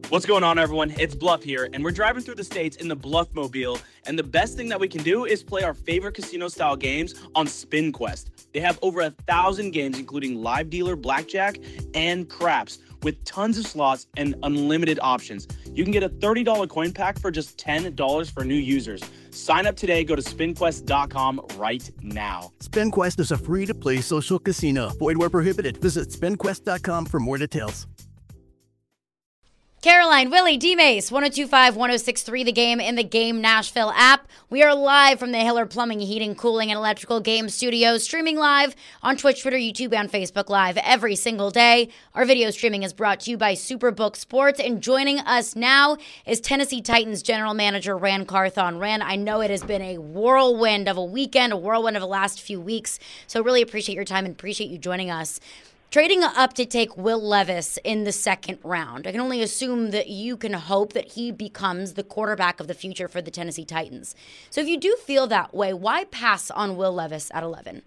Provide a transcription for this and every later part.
What's going on, everyone? It's Bluff here, and we're driving through the states in the Bluffmobile, and the best thing that we can do is play our favorite casino-style games on SpinQuest. They have over 1,000 games, including live dealer blackjack and craps, with tons of slots and unlimited options. You can get a $30 coin pack for just $10 for new users. Sign up today. Go to SpinQuest.com right now. SpinQuest is a free-to-play social casino. Void where prohibited. Visit SpinQuest.com for more details. Caroline, Willie, D-Mace, 102.5, 106.3, The Game in the Game Nashville app. We are live from the Hiller Plumbing, Heating, Cooling, and Electrical Game Studios, streaming live on Twitch, Twitter, YouTube, and Facebook Live every single day. Our video streaming is brought to you by Superbook Sports, and joining us now is Tennessee Titans General Manager Ran Carthon. Ran, I know it has been a whirlwind of a weekend, a whirlwind of the last few weeks, so really appreciate your time and appreciate you joining us. Trading up to take Will Levis in the second round, I can only assume that you can hope that he becomes the quarterback of the future for the Tennessee Titans. So if you do feel that way, why pass on Will Levis at 11?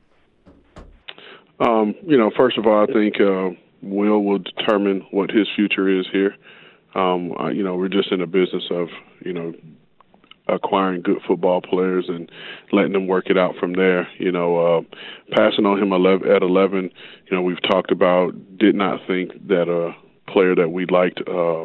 First of all, I think Will determine what his future is here. We're just in the business of, acquiring good football players and letting them work it out from there. Passing on him at 11, we've talked about, did not think that a player that we liked,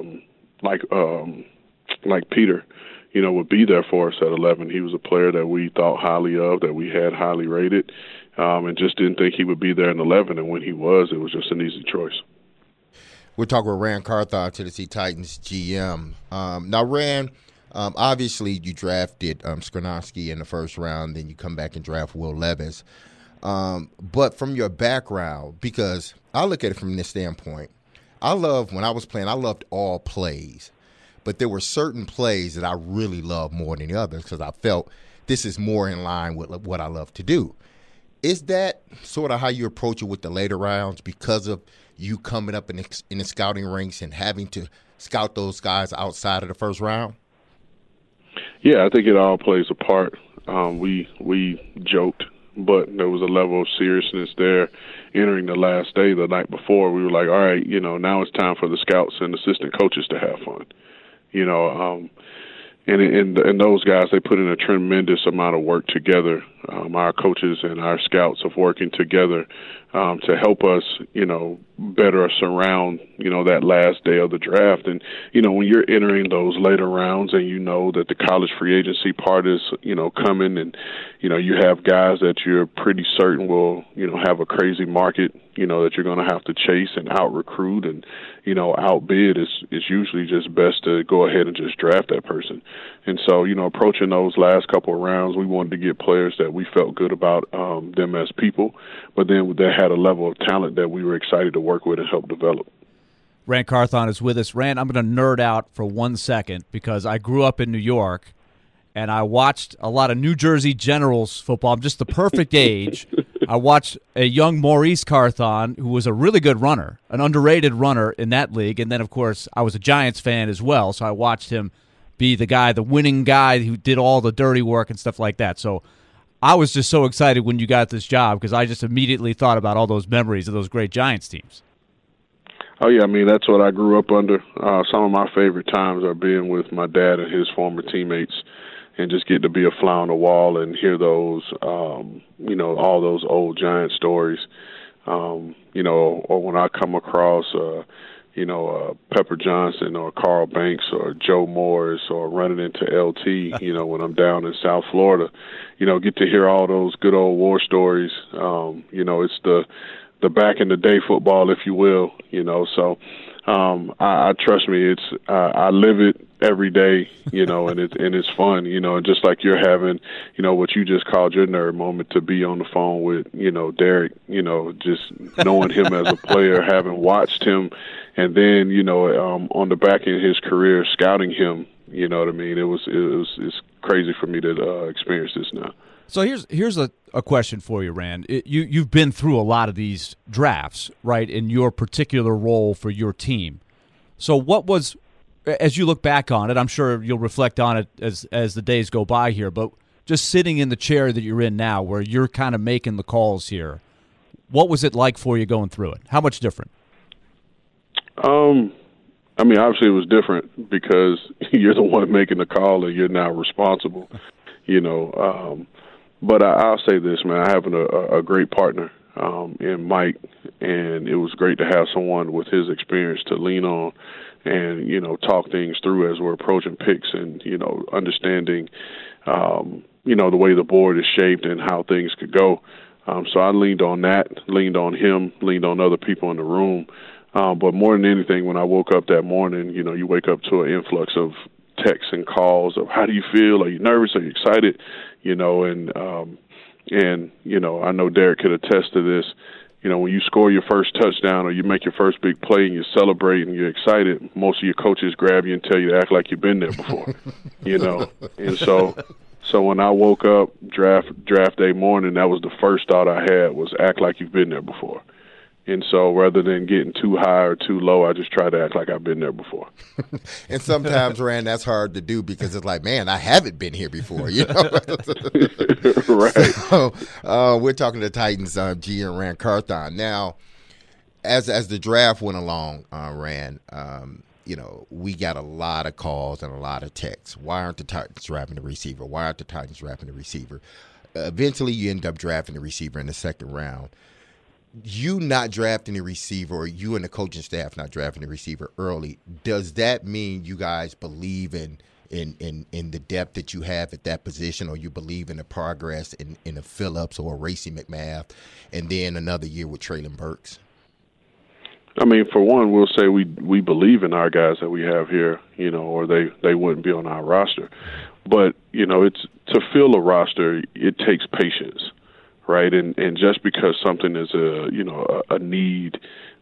like Peter, would be there for us at 11. He was a player that we thought highly of, that we had highly rated, and just didn't think he would be there in 11. And when he was, it was just an easy choice. We're talking with Ran Carthon, Tennessee Titans GM. Now, Ran, obviously, you drafted Skoronski in the first round, then you come back and draft Will Levis. But from your background, because I look at it from this standpoint, when I was playing, I loved all plays. But there were certain plays that I really loved more than the others because I felt this is more in line with what I love to do. Is that sort of how you approach it with the later rounds because of you coming up in the scouting ranks and having to scout those guys outside of the first round? Yeah, I think it all plays a part. We joked, but there was a level of seriousness there entering the last day. The night before, we were like, all right, now it's time for the scouts and assistant coaches to have fun. And those guys, they put in a tremendous amount of work together. Our coaches and our scouts of working together to help us, better us around, that last day of the draft. And, when you're entering those later rounds and that the college free agency part is, coming and, you have guys that you're pretty certain will, have a crazy market, that you're going to have to chase and out-recruit and, outbid, it's usually just best to go ahead and just draft that person. And so, approaching those last couple of rounds, we wanted to get players that we felt good about them as people, but then they had a level of talent that we were excited to work with and help develop. Ran Carthon is with us. Ran, I'm going to nerd out for 1 second because I grew up in New York, and I watched a lot of New Jersey Generals football. I'm just the perfect age. I watched a young Maurice Carthon, who was a really good runner, an underrated runner in that league. And then, of course, I was a Giants fan as well, so I watched him be the winning guy who did all the dirty work and stuff like that. So I was just so excited when you got this job because I just immediately thought about all those memories of those great Giants teams. Oh, yeah, that's what I grew up under. Some of my favorite times are being with my dad and his former teammates and just get to be a fly on the wall and hear those, all those old Giant stories, or when I come across, Pepper Johnson or Carl Banks or Joe Morris or running into LT, when I'm down in South Florida, get to hear all those good old war stories. It's the back in the day football, if you will, so I trust me, I live it every day, and it's fun, and just like you're having, what you just called your nerd moment to be on the phone with, Derek, just knowing him as a player, having watched him, and then, on the back end of his career, scouting him, it's crazy for me to experience this now. So here's a question for you, Rand. You've been through a lot of these drafts, right, in your particular role for your team. So what was, as you look back on it, I'm sure you'll reflect on it as the days go by here, but just sitting in the chair that you're in now where you're kind of making the calls here, what was it like for you going through it? How much different? I mean, obviously it was different because you're the one making the call and you're now responsible, But I'll say this, man, I have a great partner in Mike, and it was great to have someone with his experience to lean on and, talk things through as we're approaching picks and, understanding, the way the board is shaped and how things could go. So I leaned on that, leaned on him, leaned on other people in the room. But more than anything, when I woke up that morning, you wake up to an influx of texts and calls of how do you feel? Are you nervous? Are you excited? I know Derek could attest to this. When you score your first touchdown or you make your first big play and you celebrate and you're excited, most of your coaches grab you and tell you to act like you've been there before, And so when I woke up draft day morning, that was the first thought I had was act like you've been there before. And so rather than getting too high or too low, I just try to act like I've been there before. And sometimes, Rand, that's hard to do because it's like, man, I haven't been here before, Right. So, we're talking to Titans GM Ran Carthon. Now, as the draft went along, Rand, we got a lot of calls and a lot of texts. Why aren't the Titans drafting the receiver? Why aren't the Titans drafting the receiver? Eventually, you end up drafting the receiver in the second round. You not drafting a receiver, or you and the coaching staff not drafting a receiver early, does that mean you guys believe in the depth that you have at that position, or you believe in the progress in a Phillips or a Racey McMath, and then another year with Treylon Burks? I mean, for one, we'll say we believe in our guys that we have here, or they wouldn't be on our roster. But, it's to fill a roster, it takes patience. Right, and just because something is a need,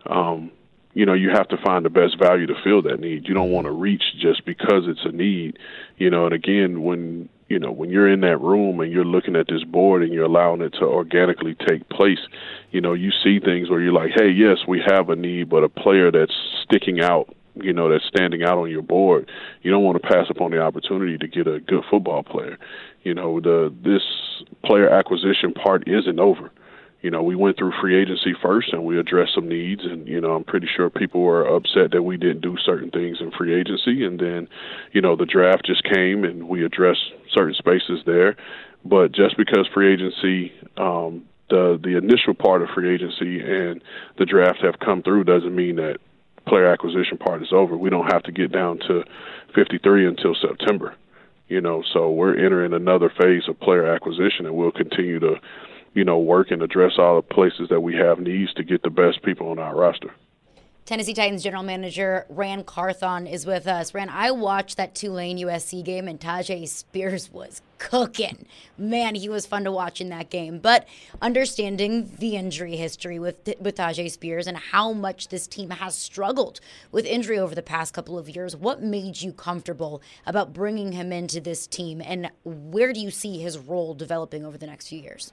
you have to find the best value to fill that need. You don't want to reach just because it's a need, And again, when you're in that room and you're looking at this board and you're allowing it to organically take place, you see things where you're like, hey, yes, we have a need, but a player that's sticking out, that's standing out on your board, you don't want to pass up on the opportunity to get a good football player. This player acquisition part isn't over. We went through free agency first and we addressed some needs, and, I'm pretty sure people were upset that we didn't do certain things in free agency. And then, the draft just came and we addressed certain spaces there. But just because free agency, the initial part of free agency and the draft have come through doesn't mean that player acquisition part is over. We don't have to get down to 53 until September. So we're entering another phase of player acquisition, and we'll continue to, work and address all the places that we have needs to get the best people on our roster. Tennessee Titans general manager Ran Carthon is with us. Ran, I watched that Tulane USC game, and Tyjae Spears was cooking. Man, he was fun to watch in that game. But understanding the injury history with Tyjae Spears and how much this team has struggled with injury over the past couple of years, what made you comfortable about bringing him into this team, and where do you see his role developing over the next few years?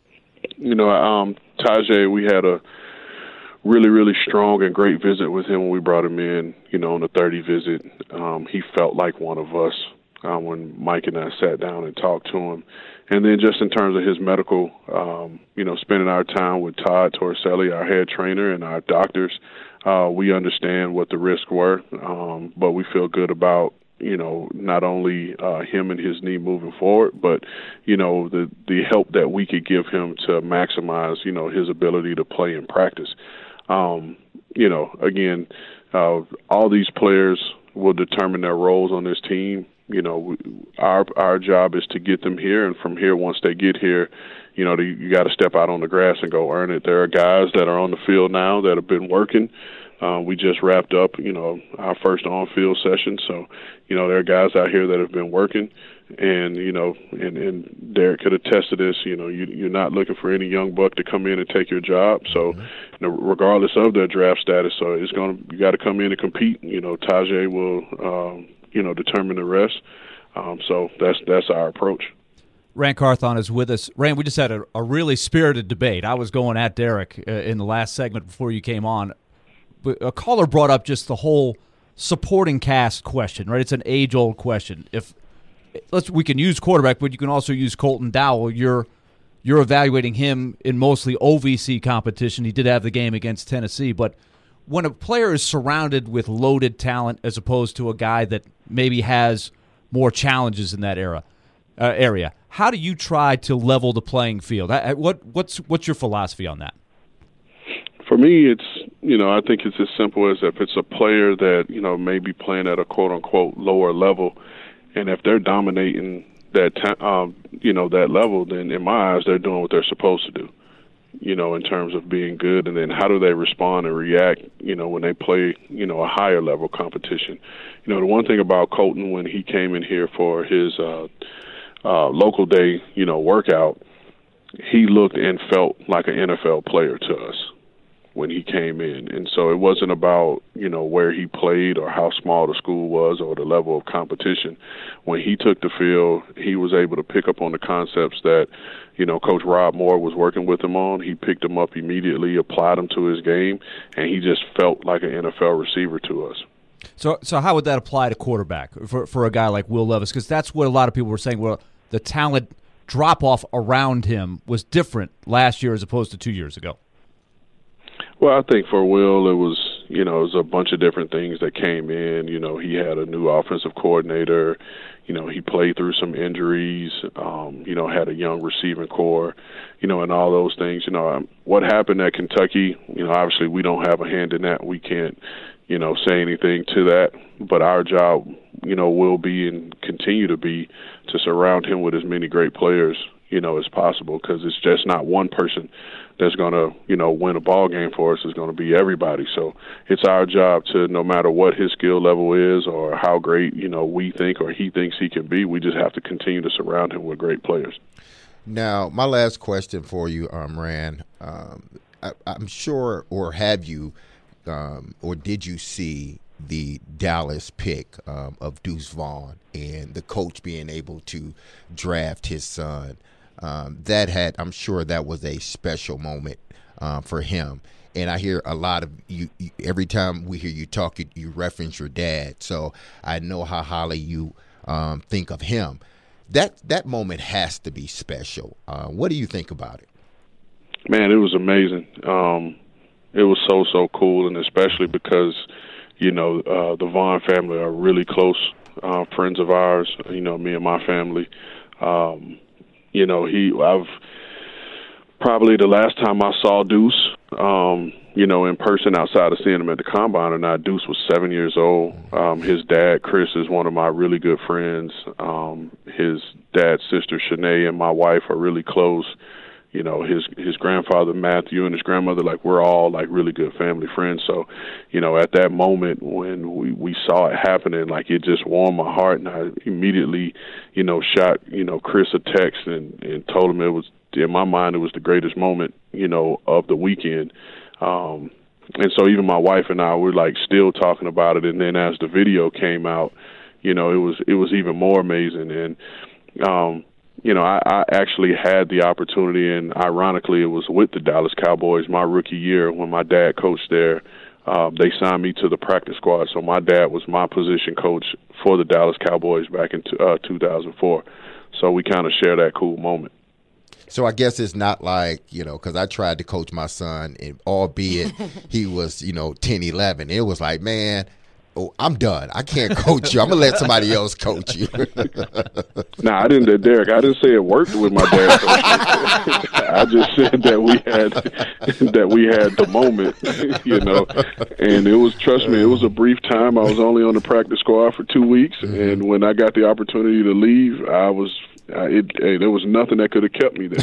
Tyjae, we had a really, really strong and great visit with him when we brought him in, on the 30 visit. He felt like one of us when Mike and I sat down and talked to him. And then just in terms of his medical, spending our time with Todd Torricelli, our head trainer, and our doctors, we understand what the risks were, but we feel good about, not only him and his knee moving forward, but, the help that we could give him to maximize, his ability to play in practice. Again, all these players will determine their roles on this team. Our job is to get them here, and from here, once they get here, you got to step out on the grass and go earn it. There are guys that are on the field now that have been working. We just wrapped up, our first on-field session. So, there are guys out here that have been working, and, and Derek could attest to this, you're not looking for any young buck to come in and take your job. So, regardless of their draft status, you got to come in and compete. Tyjae will, determine the rest. So that's our approach. Ran Carthon is with us. Ran, we just had a really spirited debate. I was going at Derek in the last segment before you came on. But a caller brought up just the whole supporting cast question, right? It's an age-old question. We can use quarterback, but you can also use Colton Dowell. You're evaluating him in mostly OVC competition. He did have the game against Tennessee, but when a player is surrounded with loaded talent as opposed to a guy that maybe has more challenges in that area, how do you try to level the playing field? What's your philosophy on that? For me, it's, I think it's as simple as if it's a player that, may be playing at a quote-unquote lower level, and if they're dominating that, that level, then in my eyes, they're doing what they're supposed to do, in terms of being good. And then how do they respond and react, when they play, a higher level competition? The one thing about Colton when he came in here for his local day, workout, he looked and felt like an NFL player to us when he came in. And so it wasn't about, where he played or how small the school was or the level of competition. When he took the field, he was able to pick up on the concepts that, Coach Rob Moore was working with him on. He picked them up immediately, applied them to his game, and he just felt like an NFL receiver to us. So how would that apply to quarterback for a guy like Will Levis? Because that's what a lot of people were saying. Well, the talent drop-off around him was different last year as opposed to 2 years ago. Well, I think for Will, it was a bunch of different things that came in. He had a new offensive coordinator. He played through some injuries, had a young receiving core, and all those things. What happened at Kentucky, obviously we don't have a hand in that. We can't, say anything to that. But our job, will be and continue to be to surround him with as many great players, as possible, because it's just not one person that's going to, win a ball game for us. It's going to be everybody. So it's our job to, no matter what his skill level is or how great, we think or he thinks he can be, we just have to continue to surround him with great players. Now, my last question for you, Ran, I'm sure, or have you, or did you see the Dallas pick of Deuce Vaughn and the coach being able to draft his son? I'm sure that was a special moment for him. And I hear a lot of you every time we hear you talk, you reference your dad. So I know how highly you think of him. That moment has to be special. What do you think about it? Man, it was amazing. It was so cool, and especially because, the Vaughn family are really close friends of ours, me and my family. I've probably the last time I saw Deuce, in person outside of seeing him at the combine or not, Deuce was 7 years old. His dad, Chris, is one of my really good friends. His dad's sister, Shanae, and my wife are really close. His grandfather, Matthew, and his grandmother, we're all, really good family friends. So, at that moment when we saw it happening, it just warmed my heart, and I immediately, shot, Chris a text and told him it was, in my mind, it was the greatest moment, of the weekend. And so even my wife and I were, still talking about it. And then as the video came out, it was even more amazing. And, I actually had the opportunity, and ironically, it was with the Dallas Cowboys my rookie year when my dad coached there. They signed me to the practice squad, so my dad was my position coach for the Dallas Cowboys back in 2004. So we kind of share that cool moment. So I guess it's not because I tried to coach my son, and albeit he was, 10, 11, it was like, man, I'm done. I can't coach you. I'm going to let somebody else coach you. Nah, I didn't, Derek. I didn't say it worked with my dad. I just said that we had the moment, and it was, trust me, it was a brief time. I was only on the practice squad for 2 weeks, and when I got the opportunity to leave, there was nothing that could have kept me there,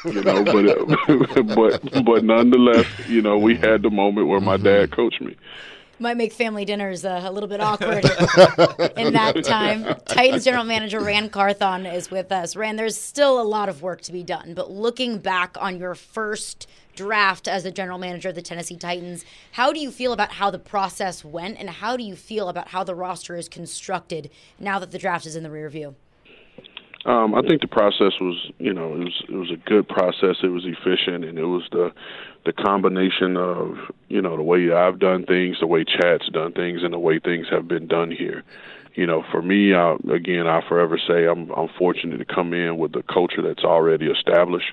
but nonetheless, we had the moment where my dad coached me. Might make family dinners a little bit awkward in that time. Titans general manager Ran Carthon is with us. Ran, there's still a lot of work to be done, but looking back on your first draft as the general manager of the Tennessee Titans, how do you feel about how the process went, and how do you feel about how the roster is constructed now that the draft is in the rear view? I think the process was, it was a good process. It was efficient, and it was the combination of, the way I've done things, the way Chad's done things, and the way things have been done here. For me, I forever say I'm fortunate to come in with a culture that's already established,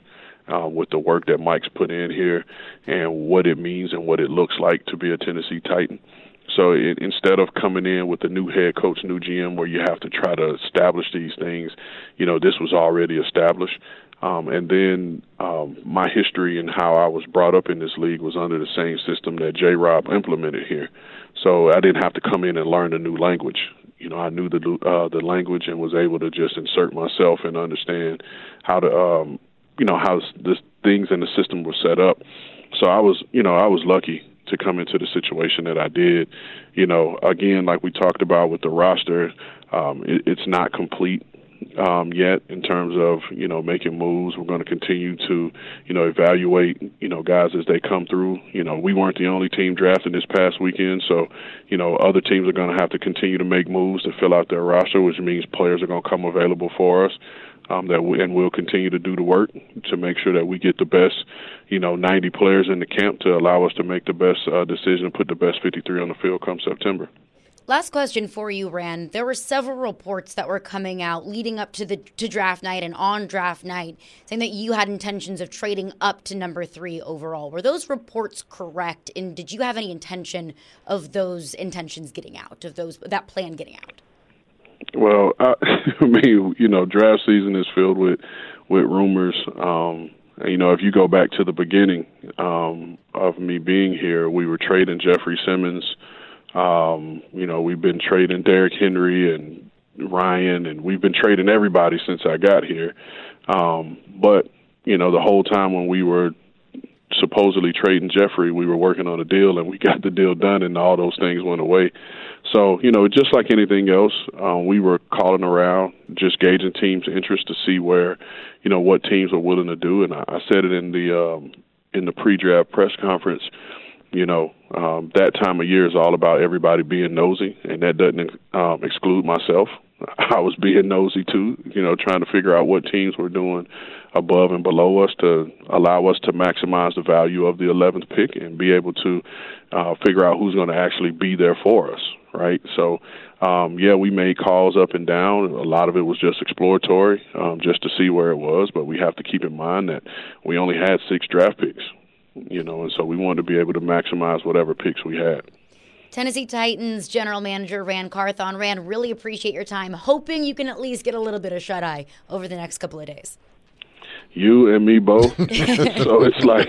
with the work that Mike's put in here and what it means and what it looks like to be a Tennessee Titan. So instead of coming in with a new head coach, new GM, where you have to try to establish these things, this was already established. And then my history and how I was brought up in this league was under the same system that J-Rob implemented here. So I didn't have to come in and learn a new language. I knew the language and was able to just insert myself and understand how to, how the things in the system were set up. So I was lucky to come into the situation that I did. Again, like we talked about with the roster, it's not complete yet in terms of, making moves. We're going to continue to, evaluate, guys as they come through. We weren't the only team drafted this past weekend, so, other teams are going to have to continue to make moves to fill out their roster, which means players are going to come available for us. And we'll continue to do the work to make sure that we get the best, 90 players in the camp to allow us to make the best decision and put the best 53 on the field come September. Last question for you, Rand. There were several reports that were coming out leading up to draft night and on draft night saying that you had intentions of trading up to number 3 overall. Were those reports correct? And did you have any intention of those intentions getting out, of that plan getting out? Well, draft season is filled with rumors. If you go back to the beginning of me being here, we were trading Jeffrey Simmons. We've been trading Derrick Henry and Ryan, and we've been trading everybody since I got here. But the whole time when we were supposedly trading Jeffrey, we were working on a deal, and we got the deal done, and all those things went away. So, just like anything else, we were calling around, just gauging teams' interest to see where, what teams are willing to do. And I said it in the pre-draft press conference. That time of year is all about everybody being nosy, and that doesn't exclude myself. I was being nosy too, trying to figure out what teams were doing above and below us to allow us to maximize the value of the 11th pick and be able to figure out who's going to actually be there for us, right? So, we made calls up and down. A lot of it was just exploratory, just to see where it was, but we have to keep in mind that we only had 6 draft picks. And so we wanted to be able to maximize whatever picks we had. Tennessee Titans General Manager Ran Carthon. Ran, really appreciate your time. Hoping you can at least get a little bit of shut-eye over the next couple of days. You and me both. So it's like,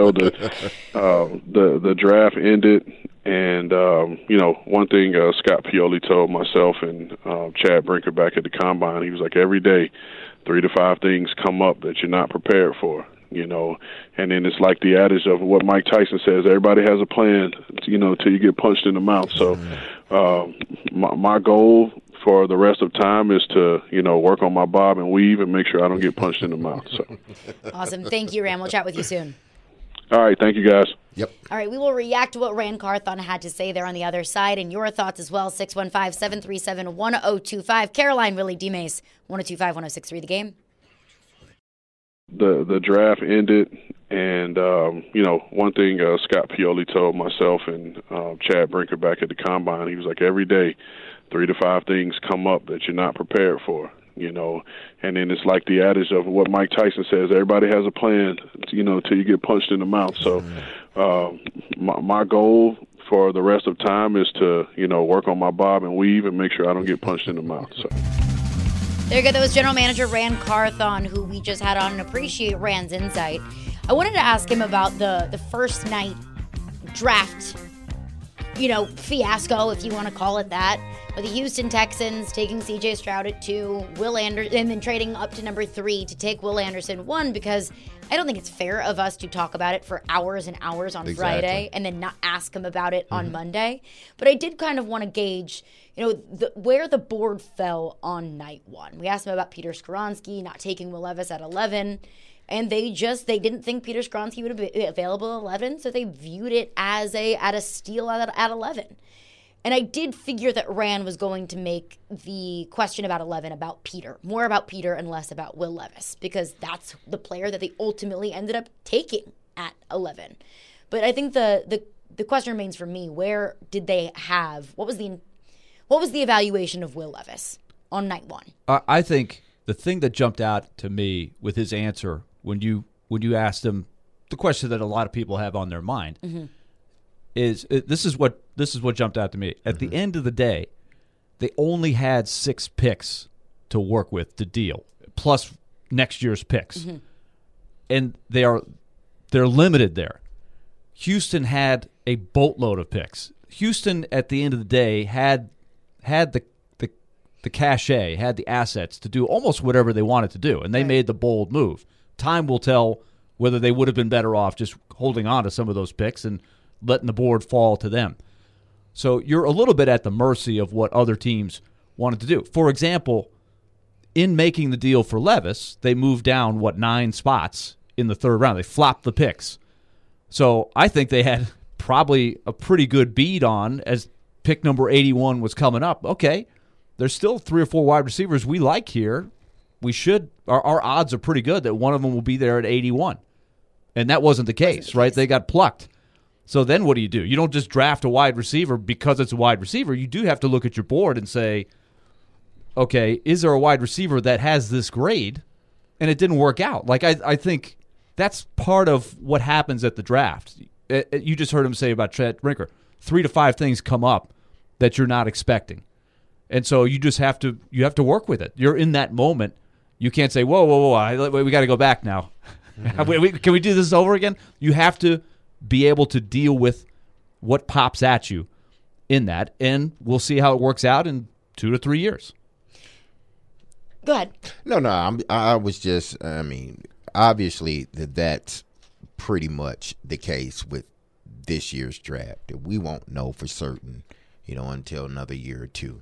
the draft ended, and one thing Scott Pioli told myself and Chad Brinker back at the Combine, he was like, every day 3 to 5 things come up that you're not prepared for. And then it's like the adage of what Mike Tyson says, everybody has a plan, until you get punched in the mouth. So my goal for the rest of time is to, work on my bob and weave and make sure I don't get punched in the mouth. So awesome. Thank you, Ran. We'll chat with you soon. All right. Thank you, guys. Yep. All right. We will react to what Ran Carthon had to say there on the other side and your thoughts as well. 615-737-1025. Caroline Willie D-Mace, 1025-1063 The Game. The draft ended, and one thing Scott Pioli told myself and Chad Brinker back at the Combine, he was like, every day 3 to 5 things come up that you're not prepared for. And then it's like the adage of what Mike Tyson says, everybody has a plan, until you get punched in the mouth. So my goal for the rest of time is to, work on my bob and weave and make sure I don't get punched in the mouth. So. There you go. That was General Manager Ran Carthon, who we just had on, and appreciate Rand's insight. I wanted to ask him about the first night draft, fiasco, if you want to call it that. But the Houston Texans taking C.J. Stroud at 2, Will Anderson, and then trading up to number 3 to take Will Anderson. 1, because I don't think it's fair of us to talk about it for hours and hours on Friday and then not ask him about it on Monday. But I did kind of want to gauge, where the board fell on night 1. We asked him about Peter Skoronski not taking Will Levis at 11. And they didn't think Peter Skoronski would be available at 11, so they viewed it as a steal at 11. And I did figure that Rand was going to make the question about 11 about Peter, more about Peter and less about Will Levis, because that's the player that they ultimately ended up taking at 11. But I think the question remains for me: where did they have what was the evaluation of Will Levis on night 1? I think the thing that jumped out to me with his answer when you when you asked them the question that a lot of people have on their mind this is what jumped out to me. At the end of the day, they only had 6 picks to work with to deal, plus next year's picks. And they're limited there. Houston had a boatload of picks. Houston, at the end of the day, had the cachet, had the assets to do almost whatever they wanted to do, and they made the bold move. Time will tell whether they would have been better off just holding on to some of those picks and letting the board fall to them. So you're a little bit at the mercy of what other teams wanted to do. For example, in making the deal for Levis, they moved down, 9 spots in the third round. They flopped the picks. So I think they had probably a pretty good bead on as pick number 81 was coming up. Okay, there's still 3 or 4 wide receivers we like here. Our odds are pretty good that one of them will be there at 81. And that wasn't the case, right? They got plucked. So then what do? You don't just draft a wide receiver because it's a wide receiver. You do have to look at your board and say, okay, is there a wide receiver that has this grade? And it didn't work out. Like, I think that's part of what happens at the draft. You just heard him say about Chet Rinker. 3 to 5 things come up that you're not expecting. And so you just have to work with it. You're in that moment. You can't say, whoa, we got to go back now. Can we do this over again? You have to be able to deal with what pops at you in that, and we'll see how it works out in 2 to 3 years. Go ahead. No, I was just, obviously that's pretty much the case with this year's draft. We won't know for certain, until another year or two.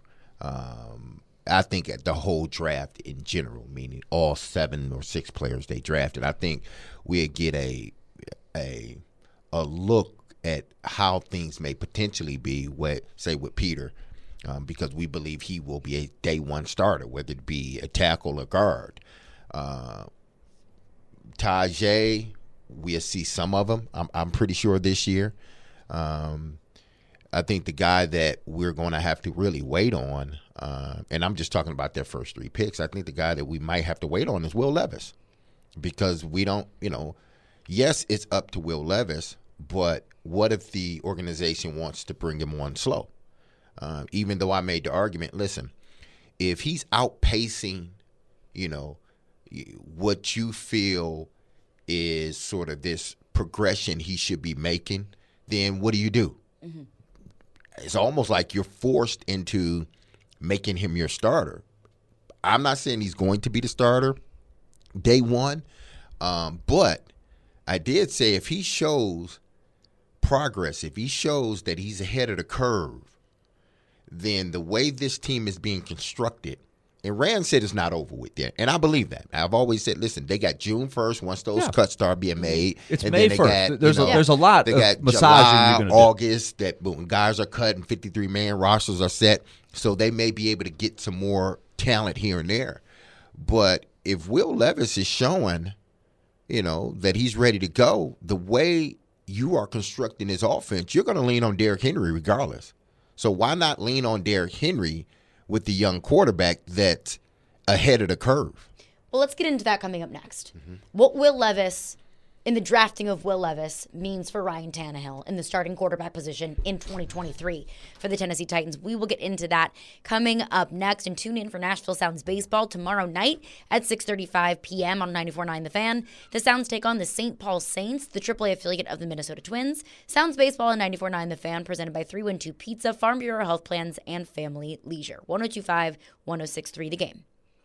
I think at the whole draft in general, meaning all 7 or 6 players they drafted, I think we'll get a look at how things may potentially be with Peter, because we believe he will be a day one starter, whether it be a tackle or guard. Tajay, we'll see some of them. I'm pretty sure this year. I think the guy that we're going to have to really wait on, and I'm just talking about their first 3 picks, I think the guy that we might have to wait on is Will Levis, because we don't, yes, it's up to Will Levis, but what if the organization wants to bring him on slow? Even though I made the argument, listen, if he's outpacing, what you feel is sort of this progression he should be making, then what do? Mm-hmm. It's almost like you're forced into making him your starter. I'm not saying he's going to be the starter day one, but I did say if he shows progress, if he shows that he's ahead of the curve, then the way this team is being constructed, and Rand said it's not over with yet, and I believe that. I've always said, listen, they got June 1st once those cuts start being made. It's May 1st. There's a lot they of got massaging July, August, that when guys are cut and 53-man rosters are set, so they may be able to get some more talent here and there. But if Will Levis is showing, that he's ready to go, the way you are constructing his offense, you're going to lean on Derrick Henry regardless. So why not lean on Derrick Henry with the young quarterback that's ahead of the curve? Well, let's get into that coming up next. Mm-hmm. What Will Levis, in the drafting of Will Levis, means for Ryan Tannehill in the starting quarterback position in 2023 for the Tennessee Titans. We will get into that coming up next. And tune in for Nashville Sounds Baseball tomorrow night at 6:35 p.m. on 94.9 The Fan. The Sounds take on the St. Paul Saints, the AAA affiliate of the Minnesota Twins. Sounds Baseball on 94.9 The Fan, presented by 312 Pizza, Farm Bureau Health Plans, and Family Leisure. 102.5, 106.3 The Game.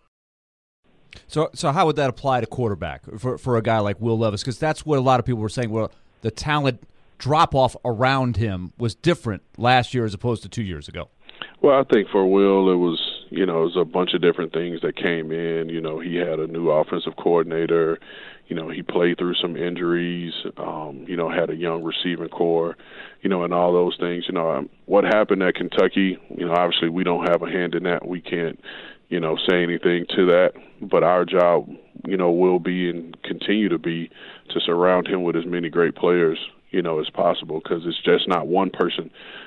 So how would that apply to quarterback for a guy like Will Levis? Because that's what a lot of people were saying. Well, the talent drop-off around him was different last year as opposed to 2 years ago. Well, I think for Will, it was a bunch of different things that came in. He had a new offensive coordinator. He played through some injuries, had a young receiving core, and all those things. What happened at Kentucky, obviously we don't have a hand in that. We can't, say anything to that. But our job, will be and continue to be to surround him with as many great players, as possible, because it's just not one person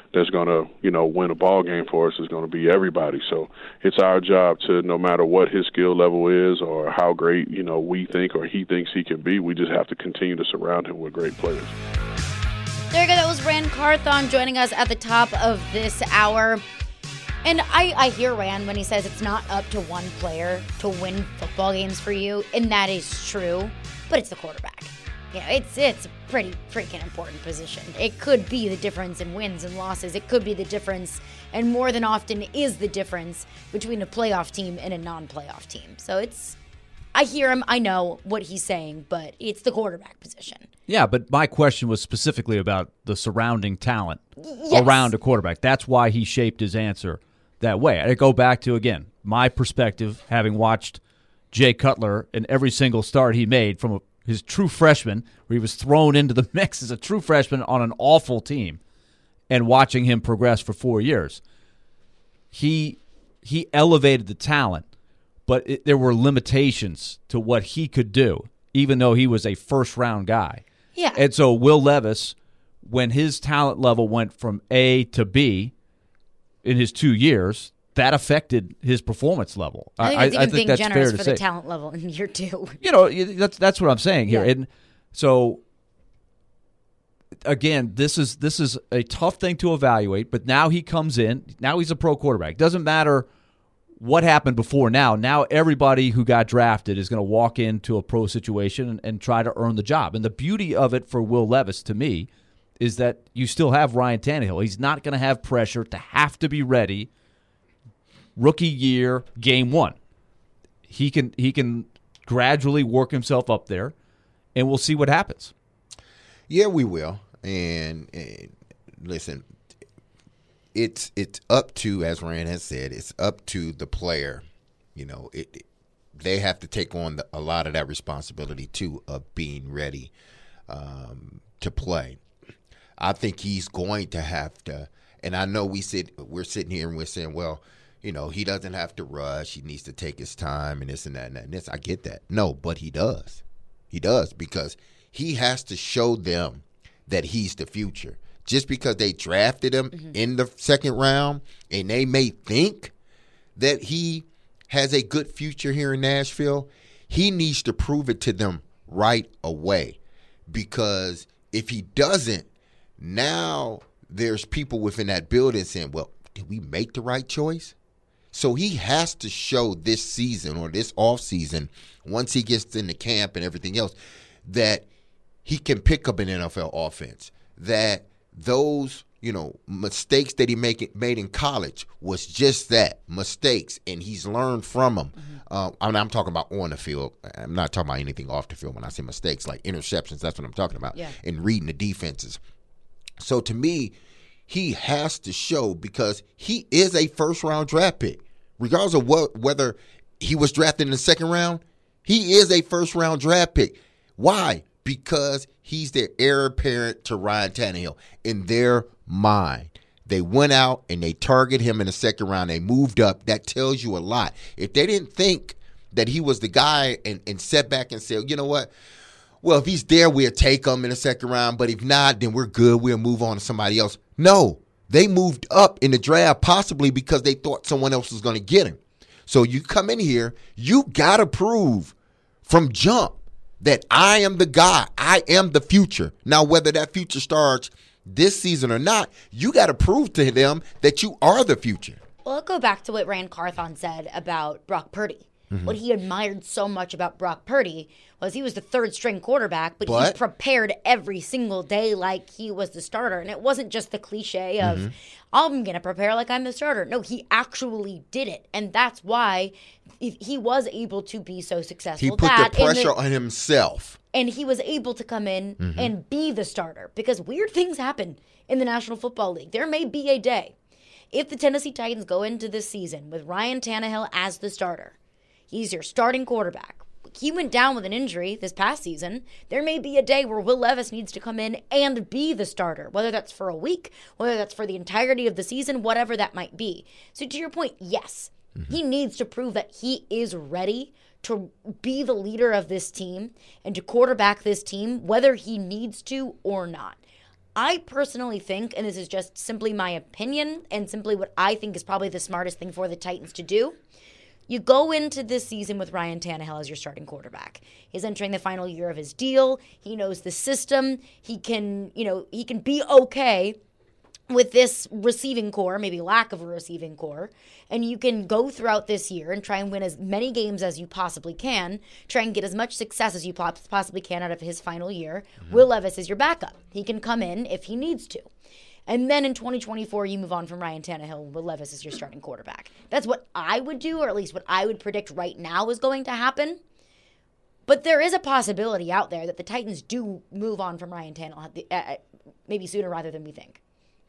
that's going to, win a ball game for us is going to be everybody. So it's our job to, no matter what his skill level is or how great, we think or he thinks he can be, we just have to continue to surround him with great players. There you go. That was Ran Carthon joining us at the top of this hour. And I hear Ran when he says it's not up to one player to win football games for you, and that is true, but it's the quarterback. It's a pretty freaking important position. It could be the difference in wins and losses. It could be the difference, and more than often is the difference between a playoff team and a non-playoff team. So I hear him, I know what he's saying, but it's the quarterback position. Yeah, but my question was specifically about the surrounding talent around a quarterback. That's why he shaped his answer that way. I go back to, again, my perspective, having watched Jay Cutler in every single start he made from his true freshman, where he was thrown into the mix as a true freshman on an awful team, and watching him progress for 4 years. He elevated the talent, but there were limitations to what he could do, even though he was a first-round guy. Yeah. And so Will Levis, when his talent level went from A to B in his 2 years, that affected his performance level. I think being that's generous fair to for say. The talent level in year 2. That's what I'm saying here. Yeah. And so, again, this is a tough thing to evaluate. But now he comes in. Now he's a pro quarterback. Doesn't matter what happened before now. Now everybody who got drafted is going to walk into a pro situation and try to earn the job. And the beauty of it for Will Levis, to me, is that you still have Ryan Tannehill. He's not going to have pressure to have to be ready rookie year, game 1. He can gradually work himself up there, and we'll see what happens. Yeah, we will. And listen, it's up to, as Rand has said, it's up to the player. They have to take on a lot of that responsibility too of being ready to play. I think he's going to have to, and I know we're sitting here and we're saying, well, he doesn't have to rush. He needs to take his time and this and that and that and this. I get that. No, but he does. He does, because he has to show them that he's the future. Just because they drafted him in the second round and they may think that he has a good future here in Nashville, he needs to prove it to them right away. Because if he doesn't, now there's people within that building saying, well, did we make the right choice? So he has to show this season or this offseason, once he gets into camp and everything else, that he can pick up an NFL offense, that those, mistakes that he made in college was just that, mistakes, and he's learned from them. I'm talking about on the field. I'm not talking about anything off the field when I say mistakes, like interceptions. That's what I'm talking about, and reading the defenses. So to me, he has to show, because he is a first-round draft pick. Regardless of whether he was drafted in the second round, he is a first-round draft pick. Why? Because he's the heir apparent to Ryan Tannehill. In their mind, they went out and they targeted him in the second round. They moved up. That tells you a lot. If they didn't think that he was the guy and sat back and said, you know what? Well, if he's there, we'll take him in the second round. But if not, then we're good. We'll move on to somebody else. No, they moved up in the draft possibly because they thought someone else was going to get him. So you come in here, you got to prove from jump that I am the guy. I am the future. Now, whether that future starts this season or not, you got to prove to them that you are the future. Well, I'll go back to what Rand Carthon said about Brock Purdy. What he admired so much about Brock Purdy was he was the third-string quarterback, but he prepared every single day like he was the starter. And it wasn't just the cliche of, I'm going to prepare like I'm the starter. No, he actually did it. And that's why he was able to be so successful. He put the pressure on himself. And he was able to come in and be the starter, because weird things happen in the National Football League. There may be a day, if the Tennessee Titans go into this season with Ryan Tannehill as the starter, he's your starting quarterback. He went down with an injury this past season. There may be a day where Will Levis needs to come in and be the starter, whether that's for a week, whether that's for the entirety of the season, whatever that might be. So to your point, yes, he needs to prove that he is ready to be the leader of this team and to quarterback this team, whether he needs to or not. I personally think, and this is just simply my opinion and simply what I think is probably the smartest thing for the Titans to do, you go into this season with Ryan Tannehill as your starting quarterback. He's entering the final year of his deal. He knows the system. He can be okay with this receiving core, maybe lack of a receiving core, and you can go throughout this year and try and win as many games as you possibly can, try and get as much success as you possibly can out of his final year. Will Levis is your backup. He can come in if he needs to. And then in 2024, you move on from Ryan Tannehill. Will Levis is your starting quarterback. That's what I would do, or at least what I would predict right now is going to happen. But there is a possibility out there that the Titans do move on from Ryan Tannehill, maybe sooner rather than we think.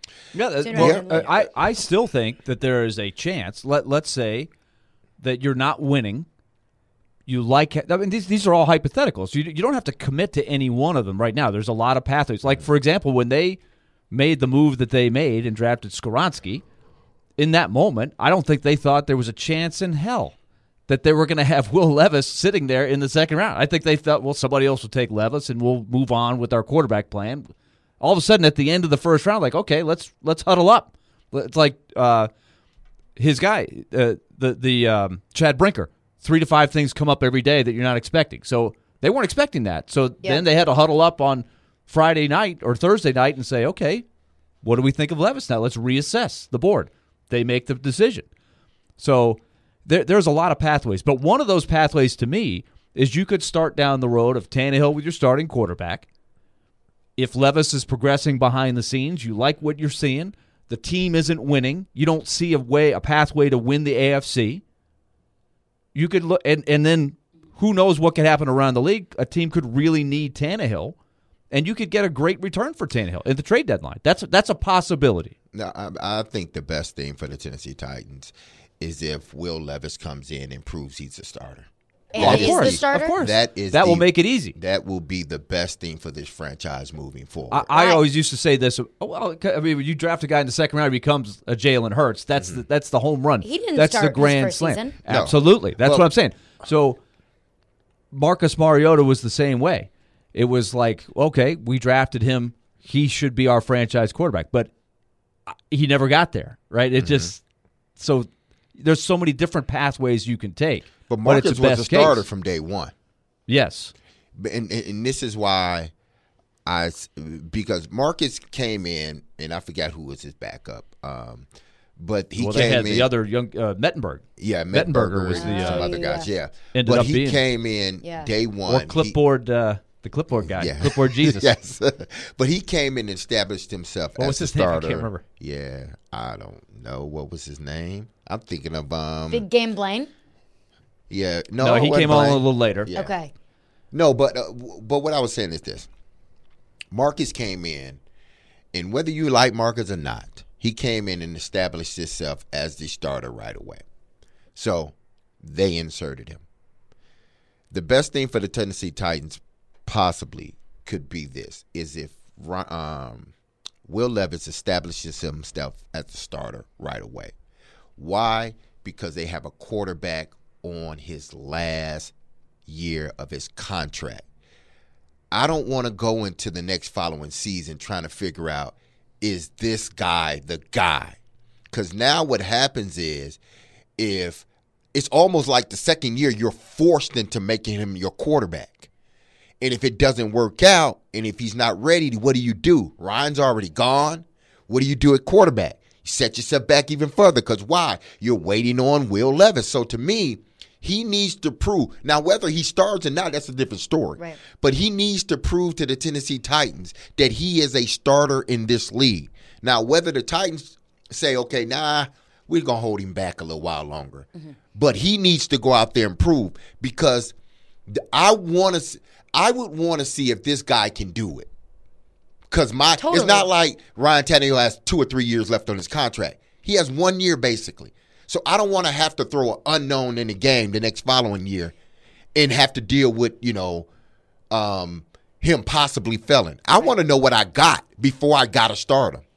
Yeah, I still think that there is a chance. Let's say that you're not winning. You these are all hypotheticals. You don't have to commit to any one of them right now. There's a lot of pathways. Like, for example, when they made the move that they made and drafted Skoronski, in that moment, I don't think they thought there was a chance in hell that they were going to have Will Levis sitting there in the second round. I think they thought, well, somebody else will take Levis and we'll move on with our quarterback plan. All of a sudden, at the end of the first round, like, okay, let's huddle up. It's like his guy, the Chad Brinker. 3 to 5 things come up every day that you're not expecting. So they weren't expecting that. So then they had to huddle up on Friday night or Thursday night and say, okay, what do we think of Levis now? Let's reassess the board. They make the decision. So there's a lot of pathways. But one of those pathways to me is you could start down the road of Tannehill with your starting quarterback. If Levis is progressing behind the scenes, you like what you're seeing. The team isn't winning. You don't see a pathway to win the AFC. You could look, and then who knows what could happen around the league. A team could really need Tannehill, and you could get a great return for Tannehill at the trade deadline. That's a possibility. Now, I think the best thing for the Tennessee Titans is if Will Levis comes in and proves he's a starter. And is the starter? Of course. That will make it easy. That will be the best thing for this franchise moving forward. I always used to say this. Well, I mean, when you draft a guy in the second round, he becomes a Jalen Hurts. That's the home run. He didn't That's start the grand his first slam. season. No. Absolutely. That's what I'm saying. So Marcus Mariota was the same way. It was like, okay, we drafted him. He should be our franchise quarterback. But he never got there, right? It just – so there's so many different pathways you can take. But Marcus was a starter case. from day one. Yes. And this is why because Marcus came in, and I forgot who was his backup. But he came they had in. the other young Mettenberg. Yeah, Mettenberger was and some other guys. Yeah, ended but up he being, came in day one. Or clipboard, the clipboard guy, clipboard Jesus. Yes, but he came in and established himself as a starter. Name? I can't remember. Yeah, I don't know what was his name. I'm thinking of Big Game Blaine. Yeah, no, he came on a little later. Yeah. Okay. No, but what I was saying is this: Marcus came in, and whether you like Marcus or not, he came in and established himself as the starter right away. So they inserted him. The best thing for the Tennessee Titans possibly could be this: is if Will Levis establishes himself as the starter right away. Why? Because they have a quarterback on his last year of his contract. I don't want to go into the next following season trying to figure out, is this guy the guy? Because now what happens is, if it's almost like the second year, you're forced into making him your quarterback. And if it doesn't work out, and if he's not ready, what do? Ryan's already gone. What do you do at quarterback? You set yourself back even further, because why? You're waiting on Will Levis. So to me, he needs to prove. Now, whether he starts or not, that's a different story. Right. But he needs to prove to the Tennessee Titans that he is a starter in this league. Now, whether the Titans say, okay, we're going to hold him back a little while longer. Mm-hmm. But he needs to go out there and prove, because I would want to see if this guy can do it. Because It's not like Ryan Tannehill has 2 or 3 years left on his contract. He has 1 year, basically. So I don't want to have to throw an unknown in the game the next following year and have to deal with, him possibly failing. I want to know what I got before I got to start him.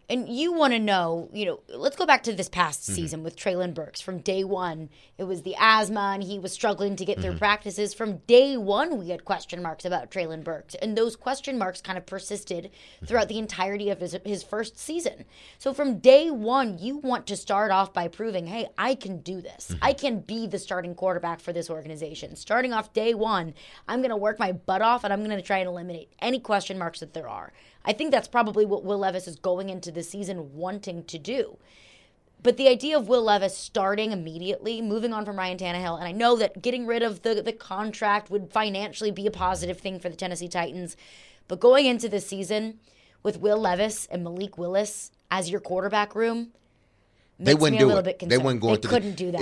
And you want to know, let's go back to this past season with Treylon Burks. From day one, it was the asthma, and he was struggling to get through practices. From day one, we had question marks about Treylon Burks, and those question marks kind of persisted throughout the entirety of his first season. So from day one, you want to start off by proving, hey, I can do this. I can be the starting quarterback for this organization. Starting off day one, I'm going to work my butt off, and I'm going to try and eliminate any question marks that there are. I think that's probably what Will Levis is going into the season wanting to do. But the idea of Will Levis starting immediately, moving on from Ryan Tannehill, and I know that getting rid of the contract would financially be a positive thing for the Tennessee Titans, but going into the season with Will Levis and Malik Willis as your quarterback room, they wouldn't do it. They wouldn't go into couldn't do that.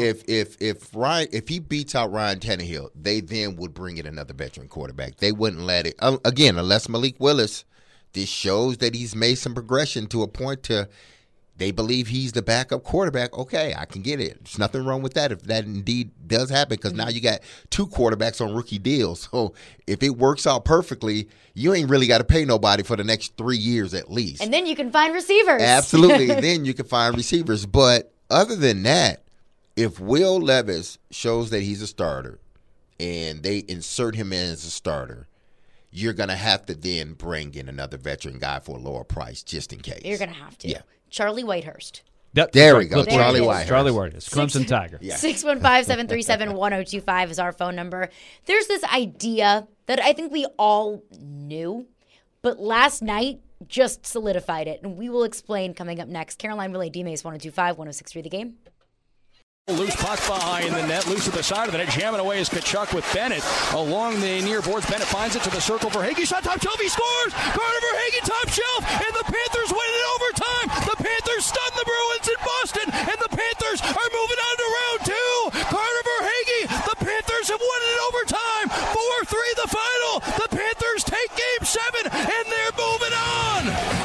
If he beats out Ryan Tannehill, they then would bring in another veteran quarterback. They wouldn't let it again unless Malik Willis. This shows that he's made some progression to a point to they believe he's the backup quarterback. Okay, I can get it. There's nothing wrong with that if that indeed does happen, because now you got two quarterbacks on rookie deals. So if it works out perfectly, you ain't really got to pay nobody for the next 3 years at least. And then you can find receivers. Absolutely. Then you can find receivers. But other than that, if Will Levis shows that he's a starter and they insert him in as a starter, you're going to have to then bring in another veteran guy for a lower price just in case. You're going to have to. Yeah. Charlie Whitehurst. There we go. There Charlie it is. Whitehurst. Charlie Whitehurst. Clemson Tiger. 615-737-1025 is our phone number. There's this idea that I think we all knew, but last night just solidified it, and we will explain coming up next. Caroline Relay, D-Mace, 1025-1063 The Game. Loose puck behind the net, loose to the side of the net, jamming away is Tkachuk with Bennett along the near boards. Bennett finds it to the circle for Hagee, shot top shelf, he scores! Carter Verhaeghe top shelf, and the Panthers win it in overtime! The Panthers stun the Bruins in Boston, and the Panthers are moving on to round two! Carter Verhaeghe, the Panthers have won it in overtime! 4-3 the final! The Panthers take game 7, and they're moving on!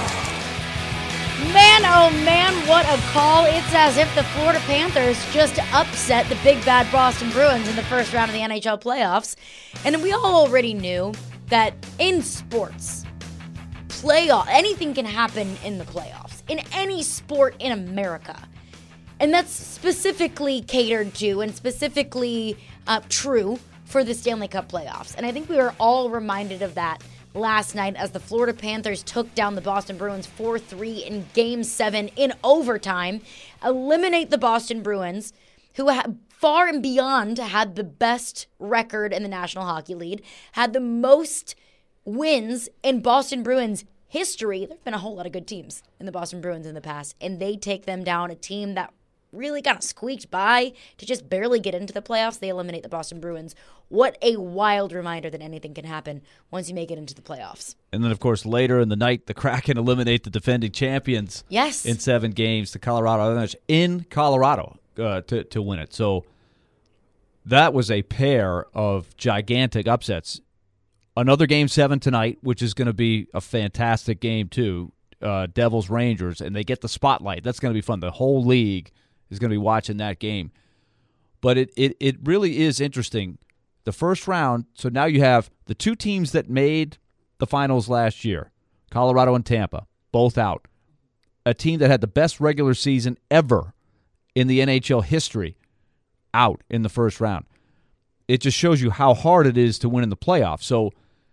Man, oh man, what a call. It's as if the Florida Panthers just upset the big bad Boston Bruins in the first round of the NHL playoffs. And we all already knew that in sports, anything can happen in the playoffs, in any sport in America. And that's specifically catered to and specifically true for the Stanley Cup playoffs. And I think we were all reminded of that last night as the Florida Panthers took down the Boston Bruins 4-3 in Game 7 in overtime, eliminate the Boston Bruins, who far and beyond had the best record in the National Hockey League, had the most wins in Boston Bruins history. There have been a whole lot of good teams in the Boston Bruins in the past, and they take them down, a team that really kind of squeaked by to just barely get into the playoffs. They eliminate the Boston Bruins. What a wild reminder that anything can happen once you make it into the playoffs. And then, of course, later in the night, the Kraken eliminate the defending champions in 7 games, the Colorado Avalanche in Colorado to win it. So that was a pair of gigantic upsets. Another Game 7 tonight, which is going to be a fantastic game, too. Devils-Rangers, and they get the spotlight. That's going to be fun. The whole league is going to be watching that game. But it really is interesting. The first round, so now you have the two teams that made the finals last year, Colorado and Tampa, both out. A team that had the best regular season ever in the NHL history, out in the first round. It just shows you how hard it is to win in the playoffs. So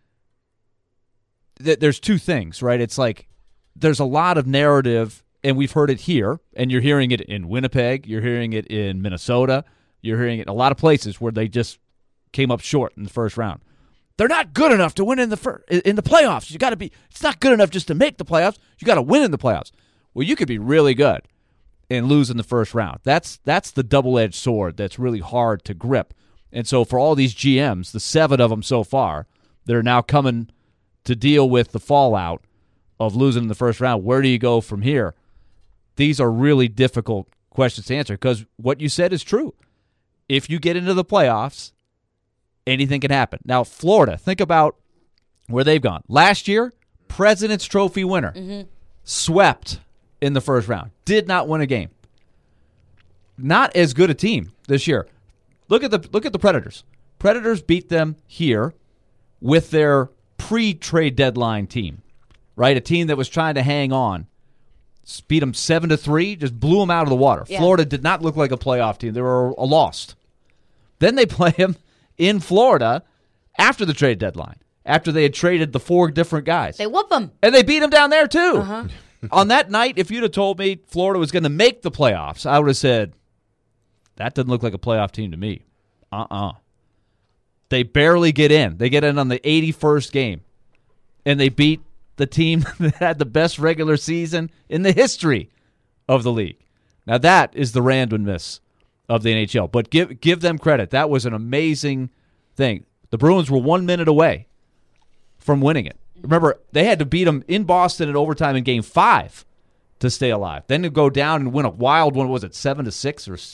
there's two things, right? It's like there's a lot of narrative, and we've heard it here, and you're hearing it in Winnipeg, you're hearing it in Minnesota, you're hearing it in a lot of places where they just came up short in the first round. They're not good enough to win in the playoffs. You got to be. It's not good enough just to make the playoffs. You got to win in the playoffs. Well, you could be really good and lose in the first round. That's the double-edged sword that's really hard to grip. And so for all these GMs, the 7 of them so far, that are now coming to deal with the fallout of losing in the first round, where do you go from here? These are really difficult questions to answer because what you said is true. If you get into the playoffs, anything can happen. Now, Florida, think about where they've gone. Last year, President's Trophy winner, swept in the first round, did not win a game. Not as good a team this year. Look at the Predators. Predators beat them here with their pre-trade deadline team, right? A team that was trying to hang on. beat them 7-3, just blew them out of the water. Yeah. Florida did not look like a playoff team. They were a lost. Then they play them in Florida after the trade deadline, after they had traded the 4 different guys. They whoop them. And they beat them down there, too. On that night, if you'd have told me Florida was going to make the playoffs, I would have said, that doesn't look like a playoff team to me. They barely get in. They get in on the 81st game, and they beat the team that had the best regular season in the history of the league. Now, that is the randomness of the NHL. But give them credit. That was an amazing thing. The Bruins were 1 minute away from winning it. Remember, they had to beat them in Boston in overtime in Game 5 to stay alive. Then to go down and win a wild one, was it 7-6 or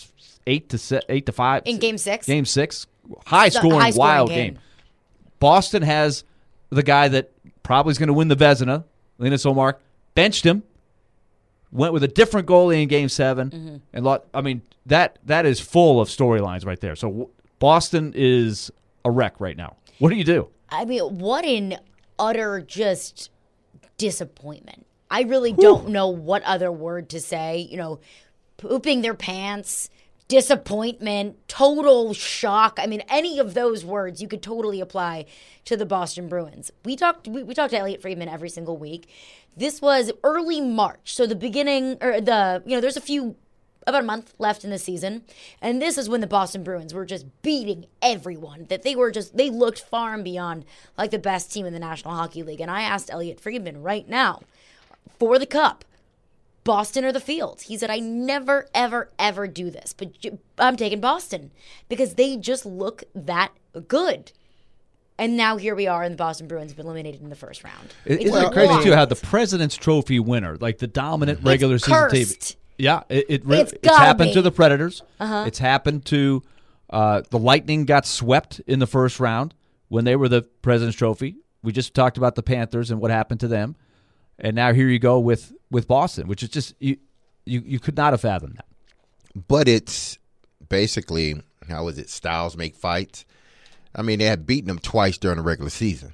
8-5? In Game 6? Game 6. High-scoring, wild game. Boston has the guy that probably is going to win the Vezina, Linus Ullmark, benched him, went with a different goalie in Game 7, and that is full of storylines right there. So Boston is a wreck right now. What do you do? I mean, what an utter just disappointment. I really don't know what other word to say. Pooping their pants, disappointment, total shock. I mean, any of those words you could totally apply to the Boston Bruins. We talked to Elliot Friedman every single week. This was early March, so the beginning, or there's about a month left in the season, and this is when the Boston Bruins were just beating everyone. That they looked far and beyond like the best team in the National Hockey League. And I asked Elliot Friedman right now, for the Cup, Boston or the field? He said, I never, ever, ever do this, but I'm taking Boston because they just look that good. And now here we are, and the Boston Bruins have been eliminated in the first round. Isn't it crazy, too, how the President's Trophy winner, like the dominant regular season team. Yeah, it's happened to the Predators. It's happened to the Lightning got swept in the first round when they were the President's Trophy. We just talked about the Panthers and what happened to them. And now here you go with Boston, which is just you could not have fathomed that. But it's basically, how is it, styles make fights? I mean, they had beaten them twice during the regular season.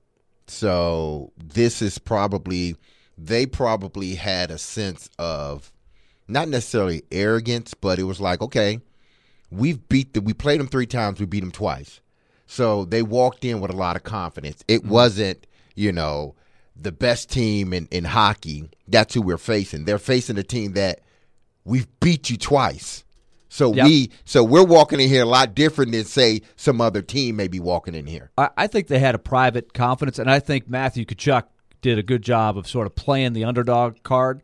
So this is they probably had a sense of, not necessarily arrogance, but it was like, okay, we played them 3 times, we beat them twice. So they walked in with a lot of confidence. It wasn't, the best team in hockey. That's who we're facing. They're facing a team that we've beat you twice. So we're walking in here a lot different than, say, some other team may be walking in here. I think they had a private confidence, and I think Matthew Tkachuk did a good job of sort of playing the underdog card.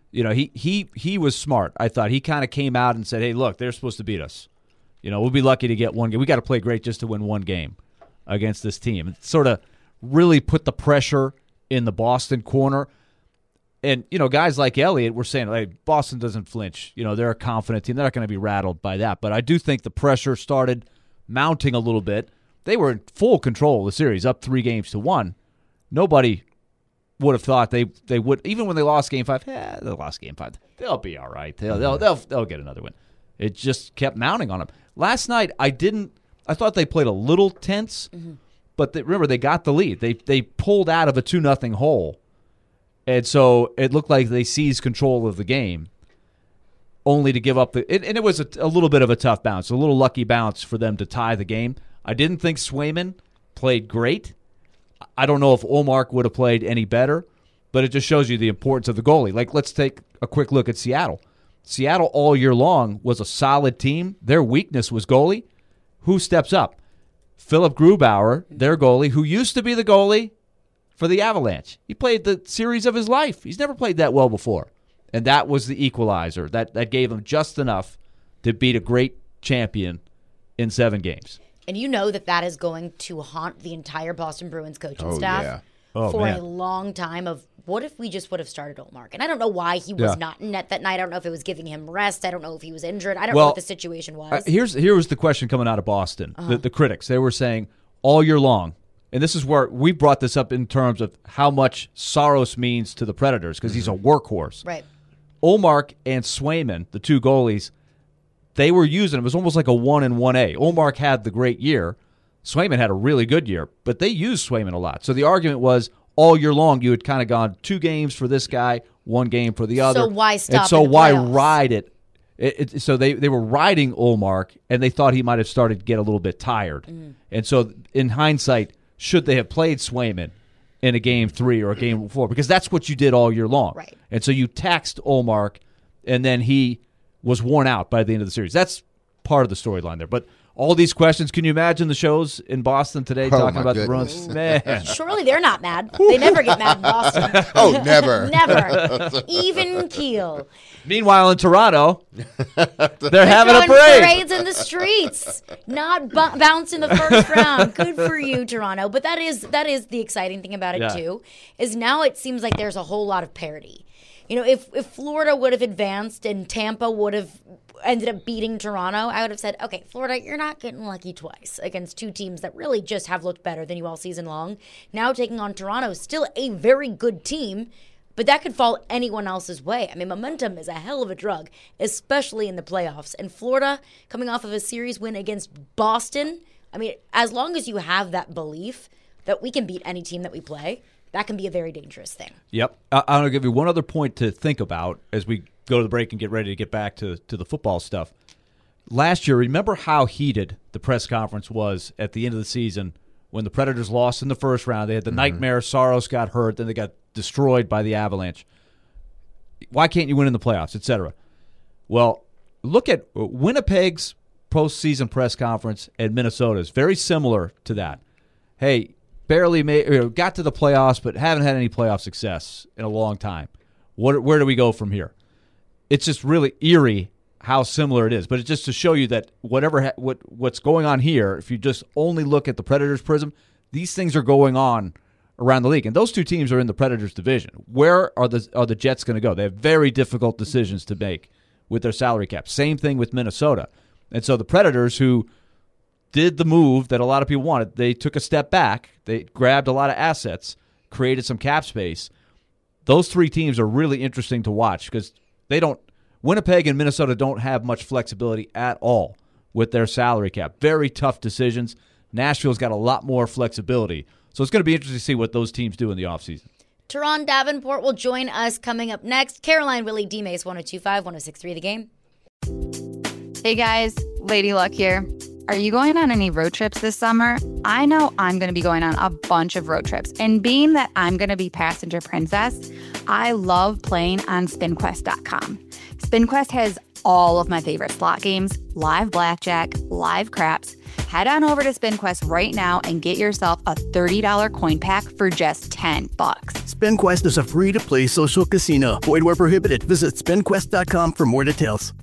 He was smart. I thought he kind of came out and said, hey, look, they're supposed to beat us. We'll be lucky to get one game. We got to play great just to win one game against this team. And sort of really put the pressure in the Boston corner. And, guys like Elliott were saying, hey, Boston doesn't flinch. They're a confident team. They're not going to be rattled by that. But I do think the pressure started mounting a little bit. They were in full control of the series, up 3-1. Nobody would have thought they would, even when they lost Game 5. They lost Game 5. They'll be all right. They'll get another win. It just kept mounting on them. Last night, I thought they played a little tense, but remember, they got the lead. They pulled out of a 2-0 hole, and so it looked like they seized control of the game, only to give up and it was a little bit of a tough bounce, a little lucky bounce for them to tie the game. I didn't think Swayman played great. I don't know if Ullmark would have played any better, but it just shows you the importance of the goalie. Like, let's take a quick look at Seattle. Seattle all year long was a solid team. Their weakness was goalie. Who steps up? Philip Grubauer, their goalie, who used to be the goalie for the Avalanche. He played the series of his life. He's never played that well before. And that was the equalizer. That gave him just enough to beat a great champion in 7 games. And that is going to haunt the entire Boston Bruins coaching staff for a long time of, what if we just would have started Ullmark? And I don't know why he was not in net that night. I don't know if it was giving him rest. I don't know if he was injured. I don't know what the situation was. Here was the question coming out of Boston. The critics, they were saying all year long, and this is where we brought this up in terms of how much Saros means to the Predators, because he's a workhorse. Right. Ullmark and Swayman, the 2 goalies, they were using him. It was almost like a 1 and 1A. Ullmark had the great year. Swayman had a really good year, but they used Swayman a lot. So the argument was, all year long, you had kind of gone 2 games for this guy, one game for the other. So why stop? And so in the why playoffs? ride it? So they were riding Ullmark, and they thought he might have started to get a little bit tired. And so in hindsight, should they have played Swayman in a game 3 or a game 4? Because that's what you did all year long. Right. And so you taxed Ullmark, and then he was worn out by the end of the series. That's part of the storyline there. But all these questions, can you imagine the shows in Boston today talking about the Bruins? Man. Surely they're not mad. They never get mad in Boston. Oh, never. Never. Even keel. Meanwhile, in Toronto, they're having a Throwing parade. parades in the streets, not bounce in the first round. Good for you, Toronto. But that is the exciting thing about it too. Is now it seems like there's a whole lot of parity. You know, if Florida would have advanced and Tampa would have ended up beating Toronto, I would have said, okay, Florida, you're not getting lucky twice against two teams that really just have looked better than you all season long. Now taking on Toronto, still a very good team, but that could fall anyone else's way. I mean, momentum is a hell of a drug, especially in the playoffs. And Florida, coming off of a series win against Boston, I mean, as long as you have that belief that we can beat any team that we play, that can be a very dangerous thing. Yep. I'm going to give you one other point to think about as we go to the break and get ready to get back to the football stuff. Last year, remember how heated the press conference was at the end of the season when the Predators lost in the first round. They had the nightmare. Saros got hurt. Then they got destroyed by the Avalanche. Why can't you win in the playoffs, et cetera? Well, look at Winnipeg's postseason press conference and Minnesota's. Very similar to that. Hey, barely got to the playoffs, but haven't had any playoff success in a long time. Where do we go from here? It's just really eerie how similar it is. But it's just to show you that what's going on here, if you just only look at the Predators' prism, these things are going on around the league. And those two teams are in the Predators' division. Where are the Jets going to go? They have very difficult decisions to make with their salary cap. Same thing with Minnesota. And so the Predators, who did the move that a lot of people wanted, they took a step back. They grabbed a lot of assets, created some cap space. Those three teams are really interesting to watch because Winnipeg and Minnesota don't have much flexibility at all with their salary cap. Very tough decisions. Nashville's got a lot more flexibility. So it's going to be interesting to see what those teams do in the offseason. Teron Davenport will join us coming up next. Caroline Willie, D-Mace, 102.5, 106.3 The Game. Hey guys, Lady Luck here. Are you going on any road trips this summer? I know I'm going to be going on a bunch of road trips. And being that I'm going to be passenger princess, I love playing on SpinQuest.com. SpinQuest has all of my favorite slot games, live blackjack, live craps. Head on over to SpinQuest right now and get yourself a $30 coin pack for just $10. SpinQuest is a free-to-play social casino. Void where prohibited. Visit SpinQuest.com for more details.